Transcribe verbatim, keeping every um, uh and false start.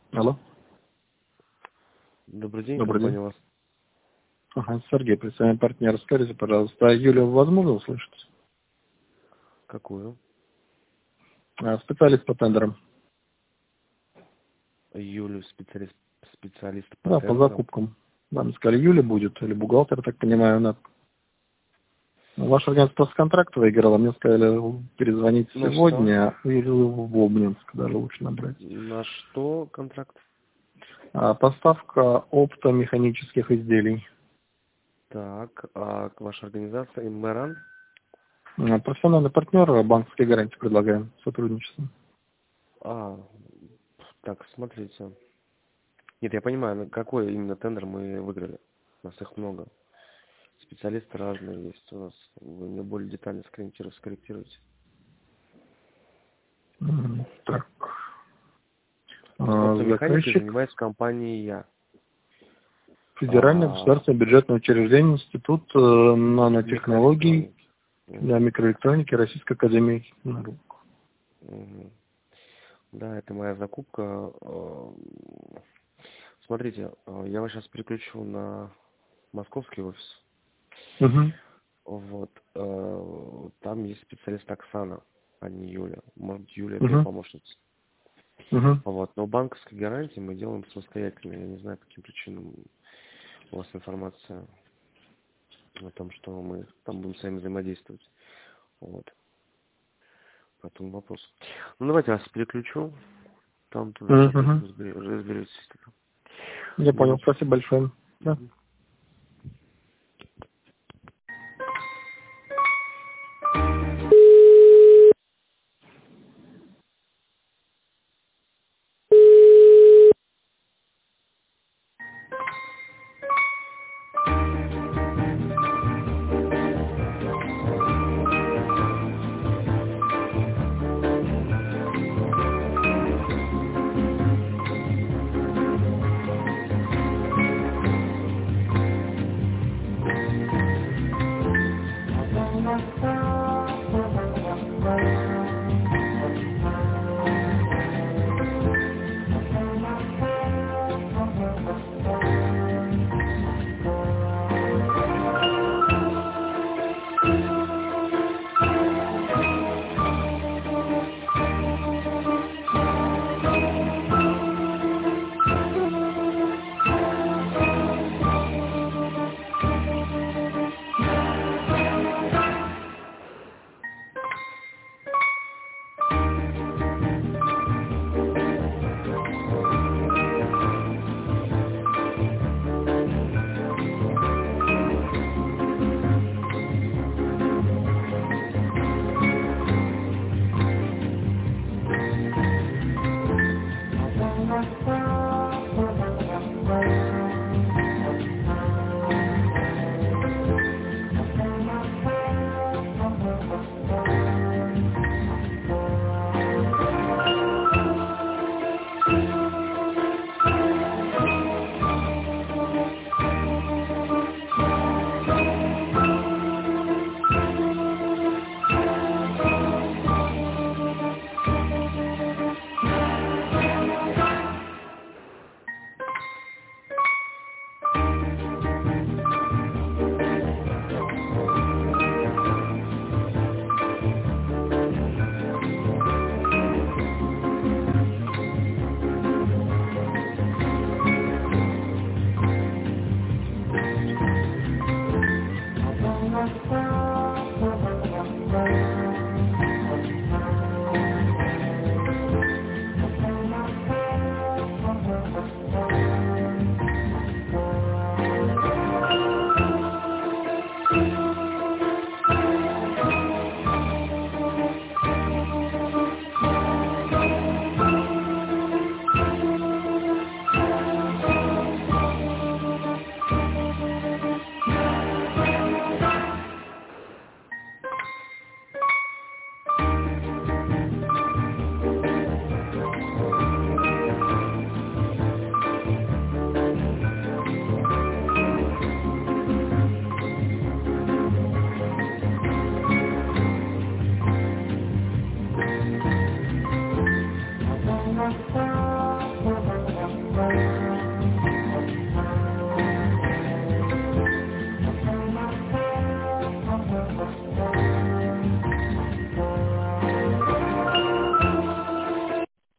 Алло. Добрый день, Добрый компания день. вас. Ага, Сергей, представитель партнер. Скажите, пожалуйста, а Юлю возможно услышать? Какую? А, специалист по тендерам. Юлю, специалист, специалист по Да, по тендерам. закупкам. Нам сказали, Юля будет, или бухгалтер, так понимаю, она. Ваша организация просто контракт выиграла, мне сказали перезвонить На что? сегодня, или в Обнинск даже лучше набрать. На что контракт? А, поставка оптомеханических изделий. Так, а ваша организация Иммеран? А, профессиональный партнер, банковской гарантии предлагаем сотрудничество. А, так, смотрите. Нет, я понимаю, на какой именно тендер мы выиграли. У нас их много. Специалисты разные есть у нас. Вы мне более детально скорректируете. скорректируете. М, Так. А, Оптомеханикой заказчик. занимаюсь компанией я. Федеральное А, государственное бюджетное учреждение, Институт э, нанотехнологий микроэлектроники. для Мгм. микроэлектроники Российской академии наук. Мгм. Да, это моя закупка. Э, Смотрите, э, я вас сейчас переключу на московский офис. Угу. Вот. э, Там есть специалист Оксана, а не Юля. Может, Юля это ее Угу. помощница. Угу. Вот. Но банковские гарантии мы делаем самостоятельно. Я не знаю, по каким причинам у вас информация о том, что мы там будем с вами взаимодействовать. Вот. Поэтому вопрос. Ну, давайте я вас переключу. Там тоже Угу. разберетесь. Я понял, Минуточку. спасибо большое. Да. Мгм.